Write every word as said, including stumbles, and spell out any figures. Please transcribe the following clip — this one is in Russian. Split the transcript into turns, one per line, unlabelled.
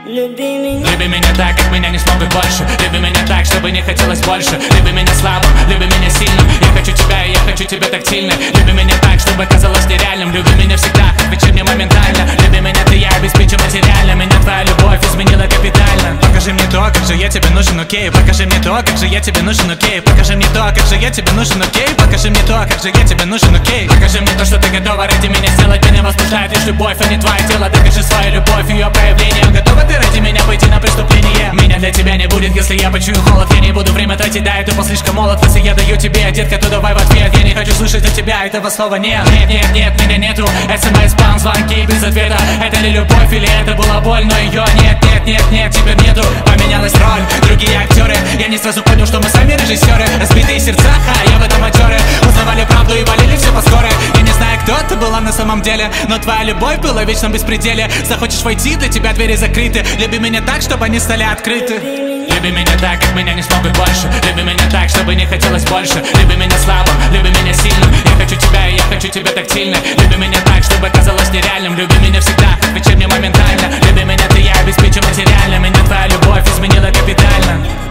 Люби меня.
Люби меня так, как меня не смогут больше. Люби меня так, чтобы не хотелось больше. Люби меня слабым, люби меня сильным. Я хочу тебя, и я хочу тебя тактильно. Люби меня так, чтобы казалось нереальным. Люби меня всегда, отвечай мне моментально. Люби меня ты, я обеспечу материально. Меня твоя любовь изменила капитально. Покажи мне то, как же я тебе нужен, окей. Покажи мне то, как же я тебе нужен, окей. Покажи мне то, как же я тебе нужен, окей. Покажи мне то, как же я тебе нужен, окей. Покажи мне то, что ты готова ради меня сделать. Меня возбуждает лишь любовь, а не твое тело. Докажи свою любовь, ее проявление. Готова ты ради меня пойти на преступление? Меня для тебя не будет, если я почую холод. Я не буду время тратить, да, это слишком молод. Если я даю тебе, детка, то давай в ответ. Я не хочу слышать от тебя этого слова нет. Нет, нет, нет, меня нету. СМС, спам, звонки без ответа. Это ли любовь или это была боль? Но ее нет, нет, нет, нет, теперь нету. Поменялась роль, другие актеры. Я не сразу понял, что мы сами режиссеры. Разбитые сердца, а я в этом актеры. Узнавали правду и валили все по скорой. Я не знаю, кто ты была на самом деле, но твоя любовь была в вечном беспределе. Захочешь войти, для тебя двери закрыты. Люби меня так, чтобы они стали открыты. Люби меня так, как меня не смогут больше. Люби меня так, чтобы не хотелось больше. Люби меня слабым, люби меня сильным. Я хочу тебя, и я хочу тебя тактильно. Люби меня так, чтобы казалось нереальным. Люби меня всегда, отвечай мне моментально. Люби меня ты, я обеспечу материально. Меня твоя любовь изменила капитально.